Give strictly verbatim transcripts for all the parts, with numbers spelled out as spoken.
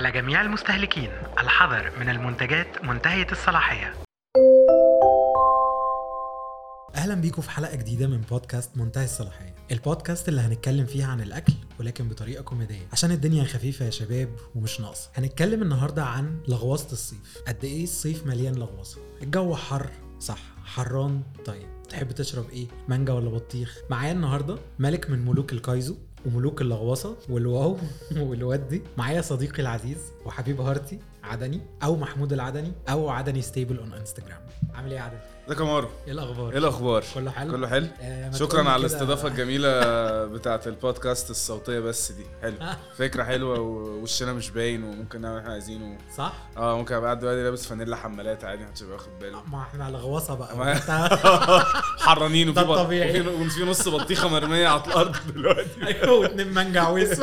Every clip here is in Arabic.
على جميع المستهلكين الحذر من المنتجات منتهية الصلاحية. أهلا بيكم في حلقة جديدة من بودكاست منتهي الصلاحية، البودكاست اللي هنتكلم فيها عن الأكل ولكن بطريقة كوميدية عشان الدنيا خفيفة يا شباب ومش ناقصة. هنتكلم النهاردة عن لغوصة الصيف. قد إيه الصيف مليان لغوصة. الجو حر صح، حران. طيب تحب تشرب إيه؟ مانجا ولا بطيخ؟ معايا النهاردة ملك من ملوك الكايزو وملوك اللغوصة والواو والودي. معايا صديقي العزيز وحبيب هارتي عدني او محمود العدني او عدني ستيبل اون انستجرام. عامل ايه يا عدني؟ ازيك يا مارو؟ ايه الاخبار؟ ايه الاخبار؟ كله حلو كله حلو. آه شكرا على الاستضافه الجميله بتاعه البودكاست الصوتيه بس دي حلو. فكره حلوه ووشنا مش باين وممكن نعمل احنا عايزينه. صح اه ممكن ابقى قاعد دلوقتي لابس فانيلا حمالات عادي محدش يبقى واخد باله. ما احنا لغوصه بقى حرانين وفي طبيعي. وفي نص بطيخه مرميه على الارض دلوقتي. ايوه واتنين مانجا عويس.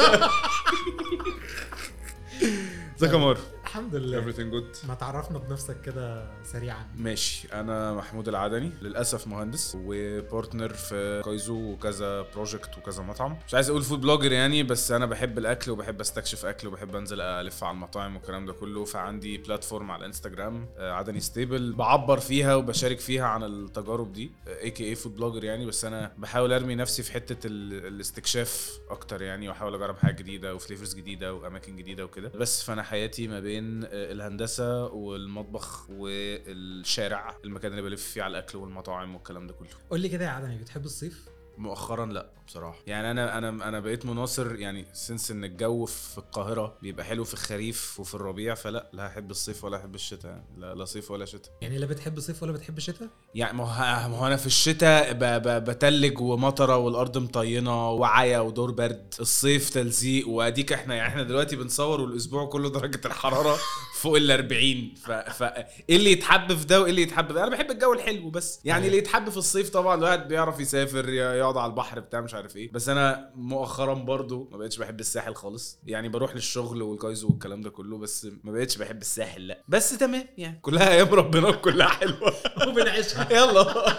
ازيك يا مارو؟ الحمد لله. everything good. ما تعرفنا بنفسك كده سريعا. ماشي، انا محمود العدني، للاسف مهندس وبارتنر في كايزو وكذا بروجكت وكذا مطعم. مش عايز اقول فود بلوجر يعني، بس انا بحب الاكل وبحب استكشف اكل وبحب انزل الف على المطاعم والكلام ده كله. فعندي بلاتفورم على الانستجرام عدني ستيبل بعبر فيها وبشارك فيها عن التجارب دي اي كي اي فود بلوجر يعني. بس انا بحاول ارمي نفسي في حته الاستكشاف اكتر يعني، واحاول اجرب حاجه جديده وفليفرز جديده واماكن جديده وكده. بس فانا حياتي ما بين الهندسه والمطبخ والشارع، المكان اللي بلف فيه على الاكل والمطاعم والكلام ده كله. قول لي كده يا عدني، بتحب الصيف؟ مؤخرا لا بصراحه يعني. انا انا انا بقيت مناصر يعني، سنس ان الجو في القاهره بيبقى حلو في الخريف وفي الربيع، فلا لا احب الصيف ولا احب الشتاء يعني. لا لا صيف ولا شتاء يعني. لا بتحب الصيف ولا بتحب الشتاء يعني. ما هو انا في الشتاء بتلج ومطره والارض مطينه وعيا ودور برد. الصيف تلزيق واديك احنا يعني احنا دلوقتي بنصور والاسبوع كله درجه الحراره فوق الاربعين. ف ف ايه اللي يتحب في ده وايه اللي يتحب في ده؟ انا بحب الجو الحلو بس يعني. اللي يتحب في الصيف طبعا الواحد بيعرف يسافر يقعد على البحر بتاع مش عارف ايه. بس انا مؤخرا برضو ما بقتش بحب الساحل خالص يعني. بروح للشغل والكايزو والكلام ده كله بس ما بقتش بحب الساحل. لا بس تمام يعني، كلها ايام ربنا كلها حلوه وبنعيشها. يلا.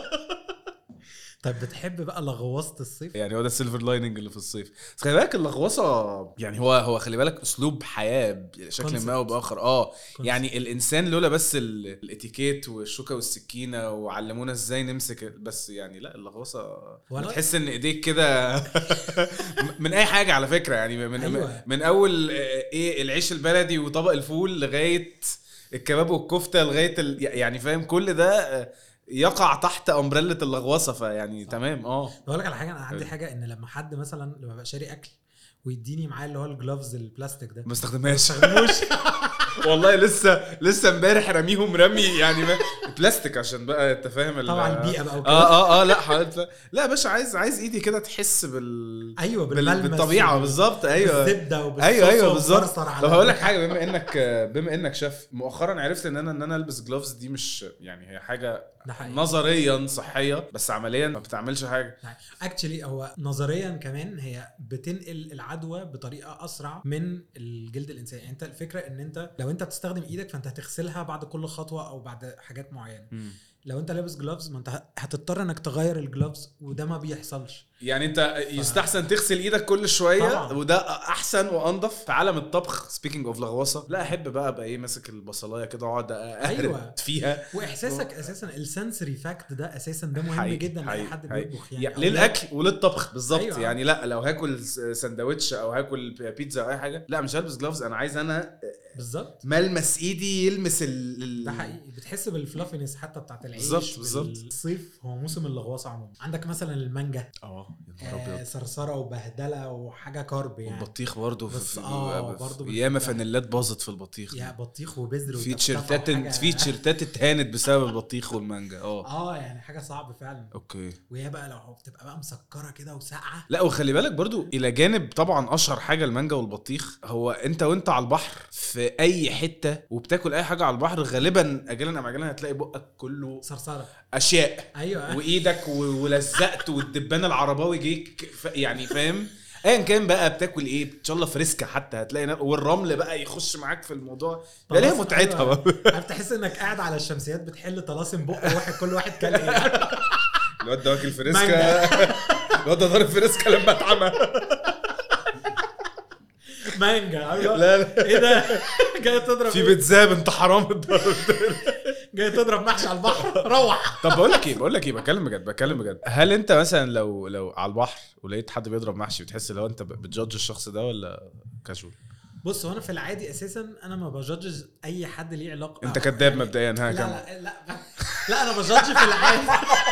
طيب بتحب بقى لغوصة الصيف؟ يعني هو ده السيلفر لايننج اللي في الصيف. بس خلي بالك اللغوصه يعني هو هو خلي بالك اسلوب حياه بشكل ما او باخر. اه كونسبت. يعني الانسان لولا بس الاتيكيت والشوكه والسكينه وعلمونا ازاي نمسك بس يعني. لا اللغوصه تحس ان ايديك كده من اي حاجه على فكره يعني. من أيوة. من اول ايه العيش البلدي وطبق الفول لغايه الكباب والكفته لغايه يعني فاهم كل ده يقع تحت امبريلا اللغوصه. فيعني تمام. اه بقول لك على حاجه، انا عندي حاجه ان لما حد مثلا لما بقى شاري اكل ويديني معاه اللي هو الجلوفز البلاستيك ده ما استخدمهاش والله لسه لسه امبارح رميهم رمي يعني بلاستيك عشان بقى انت فاهم طبعا البيئه بقى وكده. اه اه اه لا حضرتك لا يا باشا، عايز عايز ايدي كده تحس بال ايوه بالملمس بالطبيعه بالظبط. ايوه بالزبده وبالصوص. ايوه ايوه بالظبط. طب هقول لك حاجه، بما انك بما انك شاف مؤخرا عرفت ان انا ان انا البس جلوفز دي مش يعني هي حاجه نظريا صحيه بس عمليا ما بتعملش حاجه. اكشلي هو نظريا كمان هي بتنقل العدوى بطريقه اسرع من الجلد الانساني. يعني انت الفكره ان انت لو انت بتستخدم ايدك فانت هتغسلها بعد كل خطوه او بعد حاجات معينه. م. لو انت لابس جلوفز ما انت هتضطر انك تغير الجلوفز وده ما بيحصلش يعني. انت يستحسن ف... تغسل ايدك كل شويه طبعا. وده احسن وانضف. في عالم الطبخ سبيكينج اوف لغوصه لا احب بقى ابقى ايه ماسك البصلايه كده واقعد اهرد أيوة. فيها. واحساسك و... اساسا السنسوري فاكت ده اساسا ده مهم حقيقي. جدا لاي حد بيطبخ يعني, يعني للاكل وللطبخ بالظبط. أيوة. يعني لا لو هاكل ساندوتش او هاكل بيتزا او اي حاجه لا مش هلبس جلوفز. انا عايز انا بالظبط ملمس ايدي يلمس ال ده حقيقي. بتحس بالفلافينس حتى بتاعت العيش. بالظبط بالظبط. الصيف هو موسم اللغوصه عموما. عندك مثلا المانجا اه آه صرصره وبهدله وحاجه كارب يعني. والبطيخ برضو في اه برضو ياما فانيلات باظت في البطيخ. يا بطيخ وبذر في تيشيرتات في تيشيرتات اتهانت بسبب البطيخ والمانجا. اه اه يعني حاجه صعبه فعلا. اوكي. وهي بقى لو بتبقى بقى مسكره كده وساقعه. لا وخلي بالك برضو الى جانب طبعا اشهر حاجه المانجا والبطيخ. هو انت وانت على البحر في اي حته وبتاكل اي حاجه على البحر غالبا اجلا ام عجلا هتلاقي بقك كله صرصره اشياء. ايوه وايدك ولزقت والدبان العرباوي جيك يعني فاهم. ايا كان بقى بتاكل ايه ان شاء الله فريسكا حتى هتلاقي. والرمل بقى يخش معاك في الموضوع ده ليه متعتها بقى. عارف تحس انك قاعد على الشمسيات بتحل طلاسم بق واحد كل واحد كل ايه. الواد ده واكل فريسكا. الواد ده ضارب فريسكا لما اتعمى. مانجا. لا لا ايه ده؟ جاي تضرب في إيه؟ بيتزا انت حرام الضرب. جاي تضرب محشي على البحر روح. طب بقول لك ايه بقول لك ايه بكلم بجد بكلم بجد هل انت مثلا لو لو على البحر ولقيت حد بيضرب محشي بتحس لو انت بتجادج الشخص ده ولا كاجوال؟ بص هو انا في العادي اساسا انا ما بجادج اي حد ليه علاقه. انت كداب مبدئيا. ها لا كم لا لا لا انا بجادج في العادي.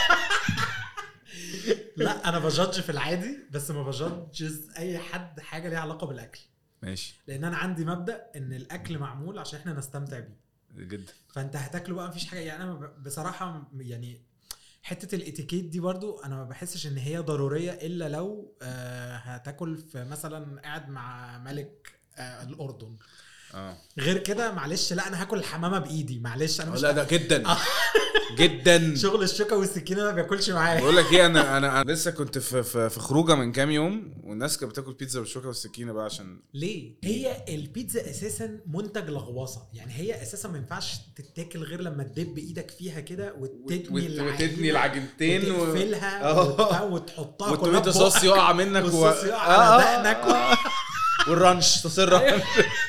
لا انا بجادج في العادي بس ما بجادج اي حد حاجه ليها علاقه بالاكل. ماشي. لان انا عندي مبدا ان الاكل معمول عشان احنا نستمتع بيه جدا. فانت هتاكله بقى مفيش حاجه. يعني انا بصراحه يعني حته الاتيكيت دي برضو انا ما بحسش ان هي ضروريه الا لو آه هتاكل في مثلا قاعد مع ملك آه الاردن. اه غير كده معلش لا انا هاكل الحمامه بايدي معلش انا مش لا ده جدا جدا. شغل الشوكه والسكينه ما بياكلش معايا. بقول لك ايه انا انا انا لسه كنت في في, في خروجه من كام يوم والناس كانت بتاكل بيتزا بالشوكه والسكينه بقى عشان ليه؟ هي البيتزا اساسا منتج لغواصه. يعني هي اساسا ما ينفعش تتاكل غير لما تدب ايدك فيها كده وتتني وتتني العجينتين وتقفلها و... وتحطها والتوميتو صوص يقع منك والصوص يقع على دقنك والرانش تصر.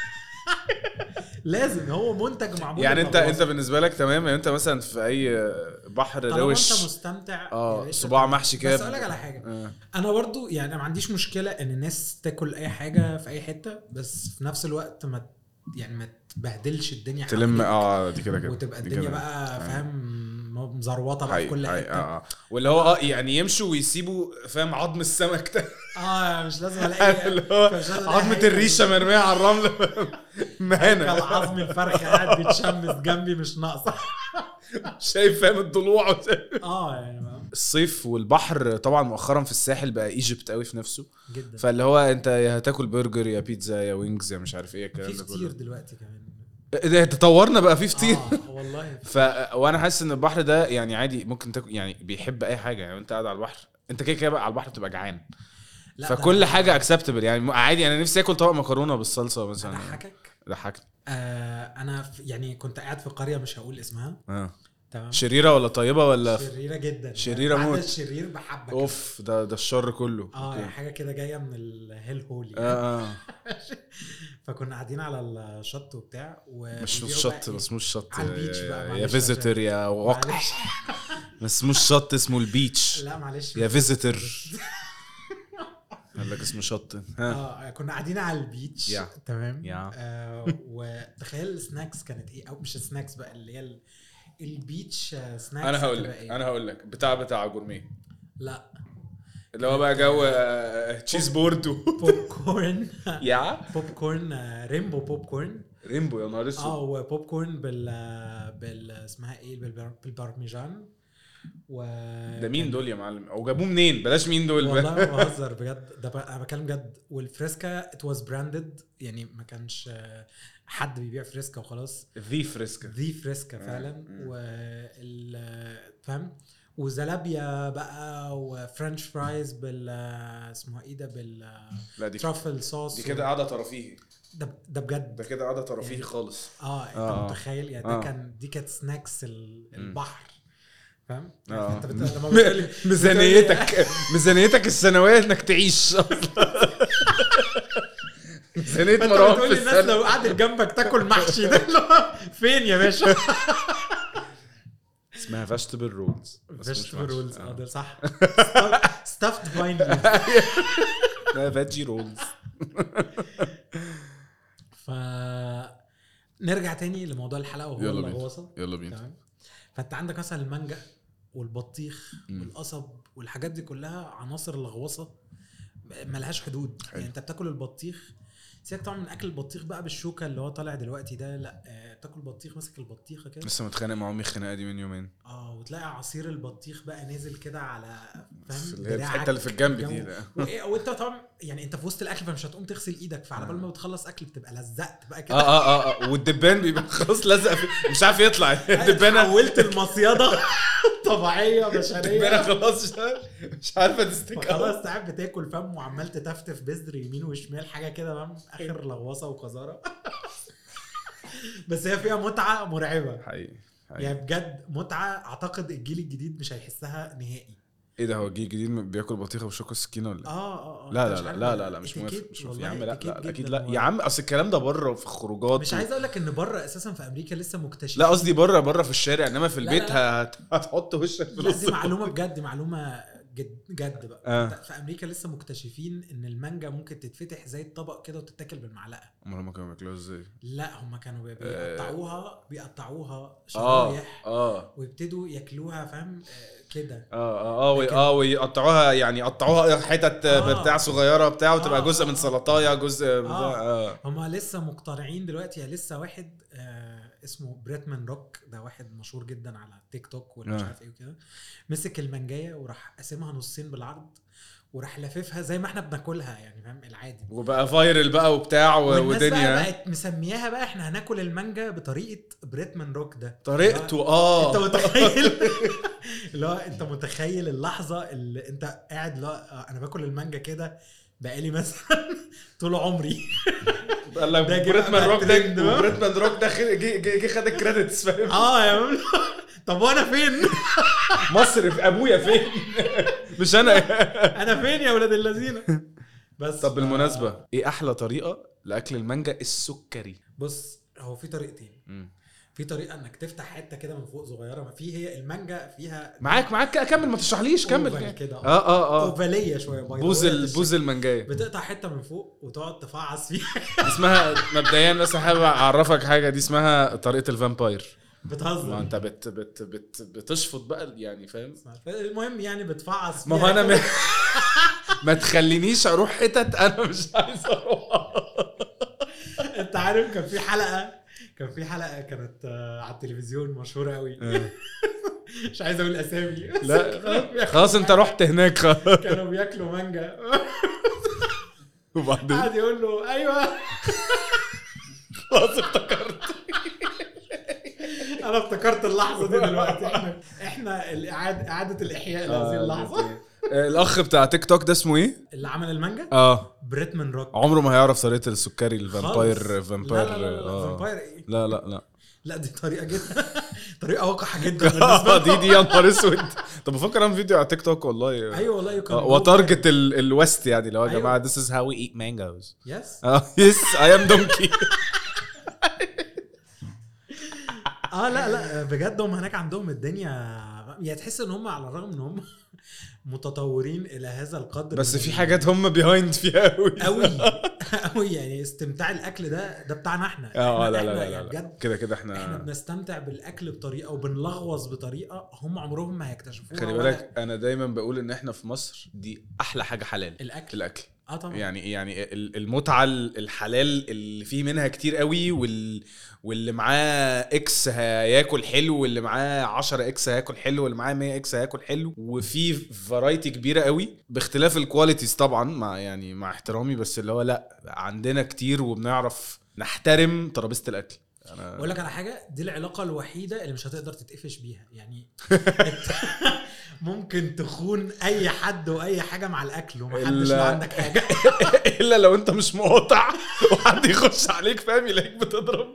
لازم هو منتج معمول. يعني انت انت بالنسبه لك تمام. يعني انت مثلا في اي بحر روش انت مستمتع اه صباع محشي كده. بس اقول لك على حاجه آه. انا برضو يعني انا ما عنديش مشكله ان الناس تاكل اي حاجه في اي حته بس في نفس الوقت ما يعني ما تبهدلش الدنيا تلم اه دي كده كده وتبقى الدنيا بقى فاهم مزروطه بقى في كل حته اه واللي هو اه يعني يمشوا ويسيبوا فاهم عظم السمك ده اه مش لازم الاقي عظمه الريشه مرميه على الرمل مهنا عظم الفرخه قاعد بيتشمس جنبي مش ناقصه. شايف فاهم الضلوع اه يعني الصيف والبحر طبعا مؤخرا في الساحل بقى ايجيبت قوي في نفسه جدا. فاللي هو انت يا هتاكل برجر يا بيتزا يا وينجز يا مش عارف ايه الكلام ده كله. في فطير دلوقتي كمان ده تطورنا بقى في فطير اه والله. ف وانا حاسس ان البحر ده يعني عادي ممكن تاكل يعني بيحب اي حاجه. يعني انت قاعد على البحر انت كده كده بقى على البحر بتبقى جعان فكل حاجه اكسبتبل. يعني عادي انا نفسي اكل طبق مكرونه بالصلصه مثلا. ضحكك ضحكني آه انا يعني كنت قاعد في قريه مش هقول اسمها اه تمام. شريره ولا طيبه ولا شريره جدا. شريره موت. الشرير بحبك اوف ده ده الشر كله اه يعني حاجه كده جايه من الهيل هولي اه اه فكنا قاعدين على الشط وبتاع مش الشط بس اسمه الشط على البيتش بقى يا فيزيتور يا واقع بس اسمه الشط اسمه البيتش. لا معلش يا فيزيتور قال لك اسمه شط. اه كنا قاعدين على البيتش yeah. تمام yeah. آه وتخيل سناكس كانت ايه او مش سناكس بقى اللي هي البيتش سناكس. انا هقول لك إيه؟ انا هقول لك بتاع بتاع جورميه. لا اللي هو بقى جو تشيز بورد بوب كورن. يا بوب كورن ريمبو بوب كورن ريمبو يا نهار اسود. اه وبوب كورن بال بال اسمها ايه بالبارميجان. و ده مين دول يا معلم او جابوه منين؟ بلاش مين دول. والله ما بهزر بجد ده انا بكلم جد. والفريسكا ات واز براندد يعني ما كانش حد بيبيع فريسكا وخلاص. ذي فريسكا ذي فريسكا فعلا. وال فاهم وزلابيا بقى وفرنش فرايز بال اسمها ايه ده بال ترافل صوص. دي كده قاعده طرفيه. ده ده بجد ده كده قاعده طرفيه يعني خالص. اه انت آه. متخيل يعني ده آه. كان دي كانت سناكس البحر فاهم. آه. انت بت... لما بتقولي ميزانيتك ميزانيتك السنويه انك تعيش ميزانيه مروان في السنه. الناس لو قعدت جنبك تاكل محشي ده فين يا باشا؟ اسمها فيجيتابل رولز. فيجيتابل رولز اه ده صح. ستافد فاين لا فيجي رولز. ف نرجع تاني لموضوع الحلقه وهو الغواصه. يلا بينا. فانت عندك مثلا المانجا والبطيخ والقصب والحاجات دي كلها عناصر الغواصه ملهاش حدود. يعني انت بتاكل البطيخ سيبك طبعا من اكل البطيخ بقى بالشوكه اللي هو طالع دلوقتي ده. لا آه تاكل بطيخ ماسك البطيخه كده. لسه متخانق مع امي الخناقه دي من يومين. اه وتلاقي عصير البطيخ بقى نازل كده على فاهم الحته اللي في الجنب دي. وانت طبعا يعني انت في وسط الاكل فمش هتقوم تغسل ايدك فعلى بال ما بتخلص اكل بتبقى لزقت بقى كده. اه اه اه والدبان بيبقى خلاص لزق مش عارف يطلع. الدبانه حولت المصيده طبيعيه بشريه. الدبانه خلاص مش عارفه تستك خلاص تعب بتاكل فم وعمال تتفتف بذر يمين وشمال حاجه كده فاهم. اخر لغوصه وقذاره. بس هي فيها متعه مرعبه حقيقي. يعني بجد متعه. اعتقد الجيل الجديد مش هيحسها نهائي. ايه ده؟ هو جي جديد بياكل بطيخه وشوكه السكينه ولا اه اه لا لا لا لا لا, لا مش موافق مش موافق يا عم. لا لا اكيد لا يا عم. اصل الكلام ده بره في خروجات مش عايز اقول لك ان بره اساسا في امريكا لسه مكتشفين. لا قصدي بره بره في الشارع، انما في البيت لا لا. هت... هتحط وشك في لا دي معلومه بجد، معلومه جد جد بقى. آه. في امريكا لسه مكتشفين ان المانجا ممكن تتفتح زي الطبق كده وتتاكل بالمعلقه. امال هم كانوا بياكلوها ازاي؟ لا هم كانوا بيقطعوها بيقطعوها اه شرايح اه ويبتدوا ياكلوها فاهم آه كده. اه اه لكن- اه ويقطعوها يعني يقطعوها حتت آه. بتاع صغيره بتاع وتبقى آه، جزء آه، من آه. سلطايه جزء آه. اه هم لسه مقتنعين دلوقتي. لسه واحد آه اسمه بريتمان روك، ده واحد مشهور جدا على تيك توك ولا مش آه. عارف ايه وكده، مسك المانجايه وراح قسمها نصين بالعرض وراح لففها زي ما احنا بناكلها يعني فاهم العادي، وبقى فايرل بقى وبتاع و- والناس ودنيا بقى بقت مسمياها بقى احنا هناكل المانجا بطريقه بريتمان روك ده. طريقته اللي هو- اه انت متخيل اللي هو انت متخيل اللحظه اللي انت قاعد لا انا باكل المانجا كده بقالي مثلا طول عمري. قال لك ده جه بريتمان بقى روك ترند ده بقى. بريتمان روك ده خ- جه جه جه خد الكريدتس فاهم. اه يا مم... طب وانا فين؟ مصر في ابويا فين؟ مش انا. انا فين يا ولاد اللذينه؟ بس طب ف- بالمناسبه ايه احلى طريقه لاكل المانجا السكري؟ بص هو في طريقتين. مم. في طريقه انك تفتح حته كده من فوق صغيره، ما في هي المانجا فيها معاك معاك كمل ما تشرحليش كمل أوفال كده. كده اه اه اه اوفاليه شويه بيضاوية بوز ال- الشكل. بوز المانجايه بتقطع حته من فوق وتقعد تفعص فيها. اسمها مبدئيا بس حابب اعرفك حاجه، دي اسمها طريقه الفامباير. ما بتهزر انت بت بت بت بتشفط بقى يعني فاهم. المهم يعني بتفعص ما فيها هو انا كده. م... ما تخلينيش اروح حتت انا مش عايز اروح. انت عارف كان في حلقه كان في حلقه كانت آه، على التلفزيون مشهوره قوي. مش عايز اقول اسامي. لا خلاص انت رحت هناك خلاص. كانوا بياكلوا مانجا وبعدين قاعد يقول له ايوه خلاص افتكرت. انا افتكرت اللحظه دي دلوقتي. احنا احنا الاعاده اعاده الاحياء لهذه اللحظه. الاخ بتاع تيك توك ده اسمه ايه؟ اللي عمل المانجا اه بريتمان روك. عمره ما هيعرف طريقه السكري خالص. الفامباير فامباير. لا لا لا, لا. آه. فامباير ايه؟ لا لا لا لا دي طريقه جدا طريقه وقحه جدا بالنسبه دي دي يا نهار اسود. طب بفكر اعمل فيديو على تيك توك والله. ايوه والله يمكن وتارجت الويست يعني لو يا أيوة. جماعه this is how we eat mangoes. يس اه يس اي ام دونكي. اه لا لا بجد هم هناك عندهم الدنيا يعني تحس ان هم على الرغم ان هم متطورين الى هذا القدر بس من في ال- حاجات هم بيهايند فيها قوي قوي قوي يعني استمتاع الاكل ده ده بتاعنا احنا. اه إحنا- لا إحنا لا لا, يعني لا. بجد كده كده احنا احنا بنستمتع بالاكل بطريقه وبنلغوص بطريقه هم عمرهم ما هيكتشفوها. خلي ولا بالك انا دايما بقول ان احنا في مصر دي احلى حاجه حلال. الاكل الاكل اه طبعا يعني يعني ال- المتعه الحلال اللي فيه منها كتير قوي وال واللي معاه اكس هياكل حلو واللي معاه عشرة اكس هياكل حلو واللي معاه مية اكس هياكل حلو وفي فرايتي كبيره قوي باختلاف الكواليتيز طبعا مع يعني مع احترامي بس اللي هو لا عندنا كتير وبنعرف نحترم ترابيزه الاكل. انا اقول لك على حاجه، دي العلاقه الوحيده اللي مش هتقدر تتقفش بيها يعني. ممكن تخون اي حد واي حاجه مع الاكل ومحدش إلا- له عندك حاجه. الا لو انت مش مقاطع وحد يخش عليك فاهم يلاقيك بتضرب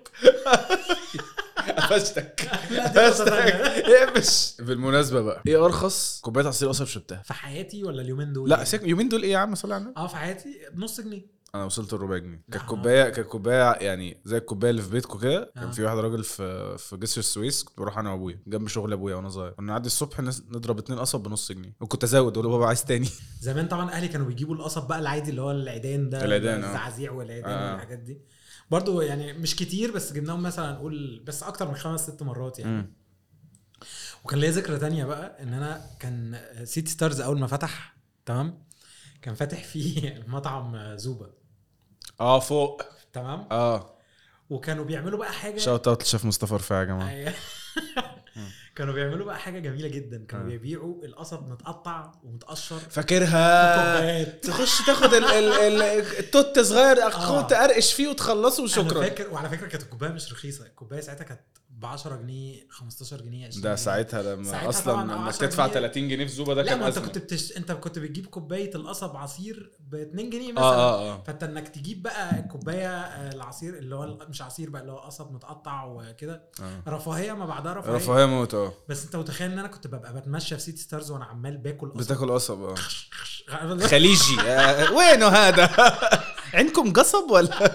قفشتك لا دي قصة تانية. اقفش. بالمناسبه بقى ايه ارخص كوبايه عصير قصب شربتها؟ في حياتي ولا اليومين دول؟ لا يعني؟ سيك يومين دول ايه يا عم صلي على النبي. اه في حياتي بنص جنيه. انا وصلت الربع جنيه. كانت آه. كوبايه كانت كوبايه يعني زي الكوبايه اللي في بيتكم كده. كان آه. في واحد راجل في في جسر السويس كنت بروح انا وابويا جنب شغل ابويا وانا صغير كنا نعدي الصبح نس- نضرب اتنين قصب بنص جنيه وكنت ازود اقول له بابا عايز تاني. زمان طبعا اهلي كانوا بيجيبوا القصب بقى العادي اللي هو العيدان ده، العيدان، آه. الزعازيع والعيدان آه. والحاجات دي برضو يعني مش كتير بس جبناهم مثلا نقول بس اكتر من خمس ست مرات يعني. مم. وكان ليا ذكرى تانية بقى ان انا كان سيتي ستارز اول ما فتح تمام كان فاتح فيه مطعم زوبا اه فوق تمام اه وكانوا بيعملوا بقى حاجه شوت اوت لشيف مصطفى رفاعي يا جماعه. أيوة. كانوا بيعملوا بقى حاجه جميله جدا. كانوا آه. بيبيعوا القصب متقطع ومتقشر فاكرها كوبايات. تخش تاخد ال ال ال التوت صغير آه. اخو تقرقش فيه وتخلصه انا وشكرا. فاكر وعلى فكره كانت الكوبايه مش رخيصه. الكوبايه ساعتها كانت ب عشرة جنيه خمستاشر جنيه عشرين ده جنيه. ساعتها لما ساعتها اصلا طبعاً انك عشرة تدفع جنيه. تلاتين جنيه في زوبا ده لا كان ما انت ازمه. كنت بتش... انت كنت بتجيب كوبايه القصب عصير ب اتنين جنيه مثلا. اه اه اه فانت انك تجيب بقى الكوبايه آه، العصير اللي هو مش عصير بقى اللي هو قصب متقطع وكده، آه. رفاهيه ما بعدها رفاهيه. رفاهيه موت. اه بس انت متخيل ان انا كنت ببقى بتمشى في سيتي ستارز وانا عمال باكل قصب بتاكل قصب. اه غ- خليجي. آه. وينه هذا؟ عندكم قصب ولا؟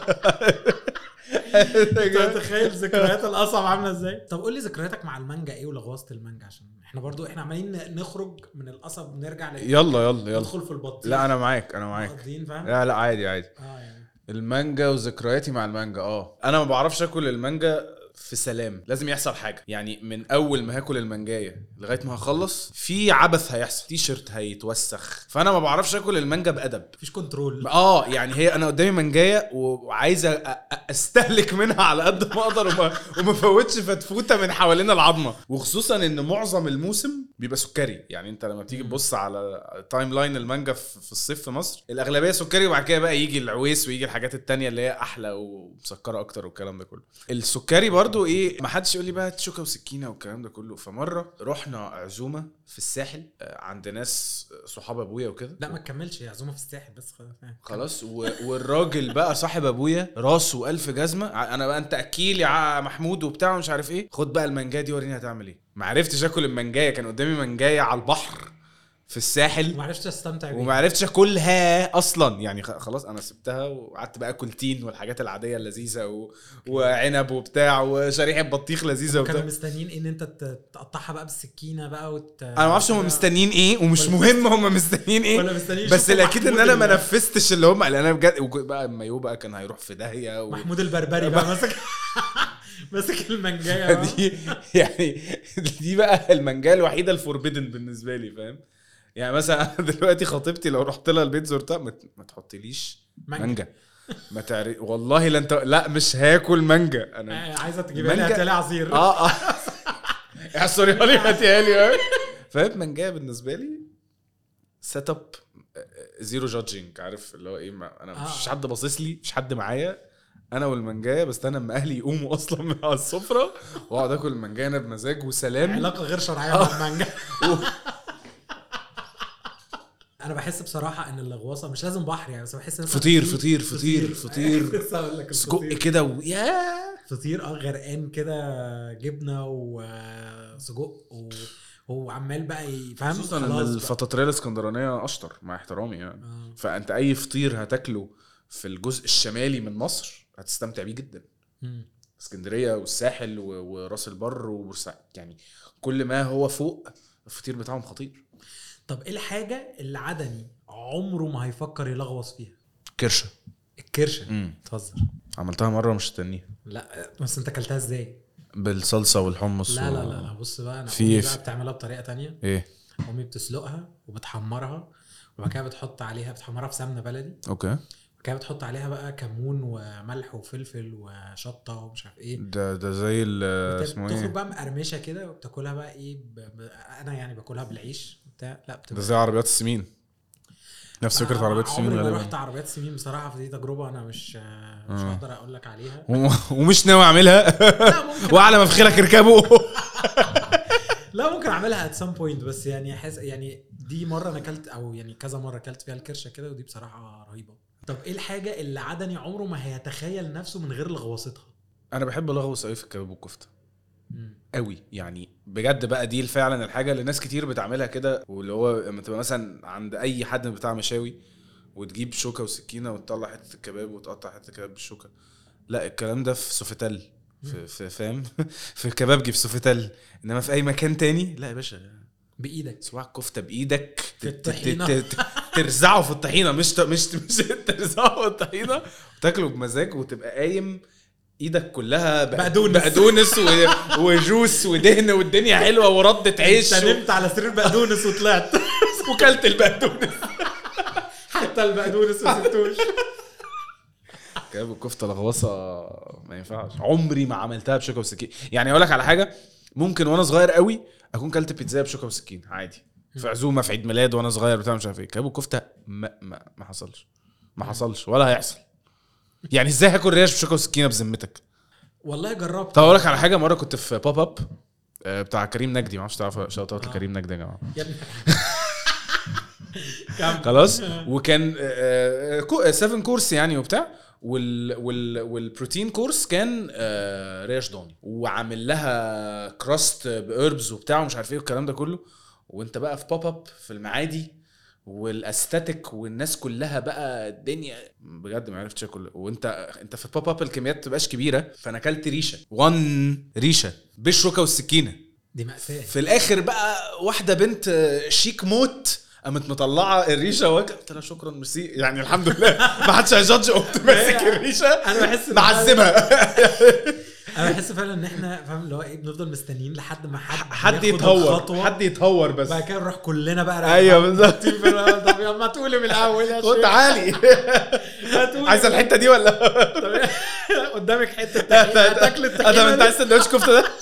انت متخيل ذكريات القصب عامله ازاي؟ طب قول لي ذكرياتك مع المانجا ايه ولغوصه المانجا، عشان احنا برضو احنا عمالين نخرج من القصب ونرجع لل يلا يلا يلا. ندخل في البطيخ. لا انا معاك انا معاك. مقضيين فاهم. لا لا عادي عادي. اه يعني المانجا وذكرياتي مع المانجا. اه انا ما بعرفش اكل المانجا في سلام، لازم يحصل حاجه. يعني من اول ما هاكل المانجايه لغايه ما هخلص في عبث هيحصل، تي شيرت هيتوسخ، فانا ما بعرفش اكل المانجا بادب. مفيش كنترول. اه يعني هي انا قدامي منجايه وعايز أ- أ- استهلك منها على قد ما اقدر وما, وما فوتش فتفوته من حوالين العظمه. وخصوصا ان معظم الموسم بيبقى سكري. يعني انت لما بتيجي تبص على تايم لاين المانجا في في الصيف في مصر الاغلبيه سكري، وبعد كده بقى يجي العويس ويجي الحاجات التانية اللي هي احلى ومسكره اكتر والكلام ده كله. السكري برضو ايه، ما حدش يقول لي بقى شوكه وسكينه والكلام ده كله. فمره رحنا عزومه في الساحل عند ناس صحاب ابويا وكده. لا ما تكملش، يا عزومه في الساحل بس خلاص. خلاص و... والراجل بقى صاحب ابويا راسه الف جزمه. انا بقى انت اكيل يا محمود وبتاع مش عارف ايه، خد بقى المانجا دي وريني هتعمل ايه. ما عرفتش اكل المانجايه، كان قدامي مانجايه على البحر في الساحل ما عرفتش استمتع بيها وما عرفتش اكلها اصلا. يعني خلاص انا سبتها وقعدت بقى اكل تين والحاجات العاديه اللذيذه و... وعنب وبتاع وشريحه بطيخ لذيذه وبتاع. كانوا مستنيين ان انت تقطعها بقى بالسكينه بقى وت... انا ما اعرفش هم مستنيين ايه، ومش مهم هم مستنيين ايه، بس الاكيد ان انا ما نفذتش اللي هم. انا بجد بقى المايو بقى كان هيروح في داهيه و... محمود البربري بقى ماسك ماسك المانجايه دي. يعني دي بقى المانجا الوحيده الفوربيدن بالنسبه لي، فاهم؟ يعني مثلا دلوقتي خطيبتي لو رحت لها البيت زرتها ما, ما تحطيليش مانجا ما تعرف والله لا انت لا مش هاكل مانجا. انا عايزه تجيبها لي هاتلي عصير. اه اه احصريها لي هاتيها لي. فاهم؟ مانجا بالنسبه لي سيت اب زيرو جادجينج، عارف اللي هو ايه. انا مش حد باصص لي، مش حد معايا، انا والمانجايه بستنى اما اهلي يقوموا اصلا من على السفره واقعد اكل المانجايه انا بمزاج وسلام. علاقه غير شرعيه مع المانجا. انا بحس بصراحه ان اللغواصه مش لازم بحر يعني، بس بحس ان فطير فطير فطير فطير سجق كده ويا فطير اه غرقان كده جبنه وسجق وهو عمال بقى يفهم. خصوصا ان الفطاطريه الاسكندرانيه اشطر مع احترامي يعني. آه. فانت اي فطير هتاكله في الجزء الشمالي من مصر هتستمتع بيه جدا. مم. اسكندريه والساحل وراس البر وبورسعيد، يعني كل ما هو فوق الفطير بتاعهم خطير. طب ايه الحاجه اللي عدني عمره ما هيفكر يلغوص فيها؟ كرشه. الكرشه؟ تهزر؟ عملتها مره مش تانية. لا بس انت اكلتها ازاي؟ بالصلصه والحمص. لا و... لا لا لا بص بقى، انا في بقى بتعملها بطريقه تانية. ايه؟ امي بتسلقها وبتحمرها وبعد كده بتحط عليها، بتحمرها في سمنه بلدي. اوكي. كده بتحط عليها بقى كمون وملح وفلفل وشطه ومش عارف ايه. ده ده زي اسمه ايه، بتخرج بقى مقرمشه كده وبتاكلها بقى ايه ب... ب... انا يعني باكلها بالعيش بتاع. لا بتبقى ده زي عربيات السمين، نفس فكره عربيات السمين. انا رحت عربيات السمين بصراحه، في دي تجربه انا مش مش آه. هقدر اقول لك عليها ومش ناوي اعملها. وعلى ما فخلك اركبه. لا ممكن اعملها at some point، بس يعني حس يعني دي مره انا اكلت او يعني كذا مره اكلت فيها الكرشه كده ودي بصراحه رهيبه. طب ايه الحاجه اللي عدني عمره ما هيتخيل نفسه من غير لغوصتها؟ انا بحب لغوص قوي في الكباب والكفته قوي يعني بجد بقى. دي فعلا الحاجه اللي ناس كتير بتعملها كده، واللي هو لما تبقى مثلا عند اي حد بتاع مشاوي وتجيب شوكه وسكينه وتطلع حته الكباب وتقطع حته الكباب بالشوكه. لا الكلام ده في سوفيتال، في, في فاهم في كبابجي في سوفيتال، انما في اي مكان تاني لا يا باشا بايدك. سواء كفته بايدك في الطحينه ترزعه في الطحينه، مش مش مش ترزعه في الطحينه وتاكله بمزاج وتبقى قايم ايدك كلها بقدونس بقدونس وجوس ودهن والدنيا حلوه وردة عيش. انت نمت على سرير بقدونس وطلعت وكلت البقدونس. حتى البقدونس ما سبتوش. كابو كفته لغوصه ما ينفعش. عمري ما عملتها بشوكه وسكين. يعني اقول لك على حاجه، ممكن وانا صغير قوي اكون كلت بيتزا بشوكه وسكين عادي في عزومه في عيد ميلاد وانا صغير بتاع مش عارف ايه. كابو كفته ما ما, ما حصلش ما حصلش ولا هيحصل. يعني ازاي هاكل ريش بشوكه وسكينه بذمتك؟ والله جربت. طب اقول لك على حاجه، مره كنت في بوب اب بتاع كريم نجدي، ما اعرفش تعرف شوت اوت لكريم نجدي يا جماعه يا ابني خلاص. وكان سبعة كورس يعني وبتاع، وال وال والبروتين كورس كان آه ريش ضاني، وعامل لها كراست باربز وبتاع ومش عارف ايه والكلام ده كله. وانت بقى في بوب اب في المعادي والاستاتيك والناس كلها بقى الدنيا بجد ما عرفتش اكل. وانت انت في بوب اب الكميات ما تبقاش كبيره، فانا اكلت ريشه وان ريشه بالشوكه والسكينه. دي مأساة. في الاخر بقى واحده بنت شيك موت قامت مطلعه الريشه وقت، قلت لها شكرا ميرسي يعني الحمد لله ما حدش هيجادج. قمت ماسك الريشه انا بحس معذبها. انا بحس فعلا ان احنا فاهم اللي هو ايه، بنفضل مستنيين لحد ما حد حد يتهور حد يتهور بس بعد كده نروح كلنا بقى. ايوه بالظبط. طب يا ما تقولي من الاول يا خد تعالي عايز الحته دي ولا قدامك حته تاكل التاكل. ادم انت عايز سندوتش كفته ده؟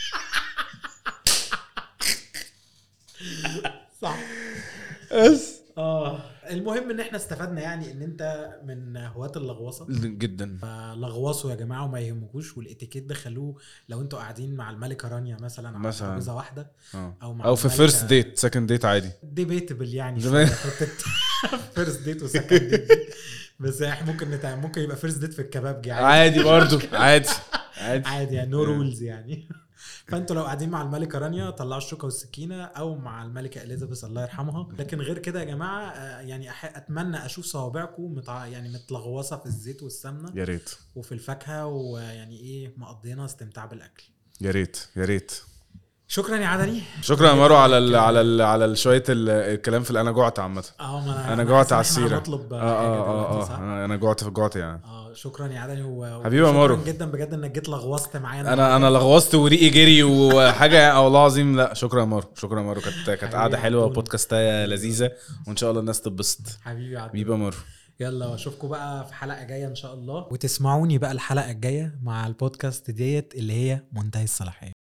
صح. بس اه المهم ان احنا استفدنا يعني ان انت من هواة اللغوصه جدا. فلغوصوا يا جماعه وما يهمكوش، والاتيكيت ده خلوه لو انتوا قاعدين مع الملكه رانيا مثلا على ترابيزه واحده أوه. او مع او في فيرست ديت سكند ديت عادي ديبيتبل يعني فيرست ديت وسكند ديت. بس احنا ممكن نتع... ممكن يبقى فيرست ديت في الكبابجي عادي عادي برضو عادي عادي عادي يعني نو رولز يعني. فانتوا لو قاعدين مع الملكه رانيا طلعوا الشوكه والسكينه، او مع الملكه اليزابيث الله يرحمها. لكن غير كده يا جماعه يعني اتمنى اشوف صوابعكم متع... يعني متلغوصه في الزيت والسمنه يا ريت، وفي الفاكهه، ويعني ايه مقضينا استمتاع بالاكل. يا ريت يا ريت. شكرا يا عدني. شكرا يا مارو على ال على ال على شويه الكلام في انا جوعت عامه. اه انا انا جوعت على السيره. اه اه اه انا جوعت في جوعت يعني. اه شكرا يا عدني و... حبيبي يا مارو جدا بجد انك جيت لغوصت معانا. انا انا لغوصت وريقي جري وحاجه والله العظيم. لا شكرا يا مارو، شكرا يا مارو. كانت كانت قاعده حلوه وبودكاستايه لذيذه وان شاء الله الناس تتبسط. حبيبي عدني. حبيبي يا مارو. يلا واشوفكم بقى في حلقه جايه ان شاء الله، وتسمعوني بقى الحلقه الجايه مع البودكاست ديت اللي هي منتهي الصلاحيه.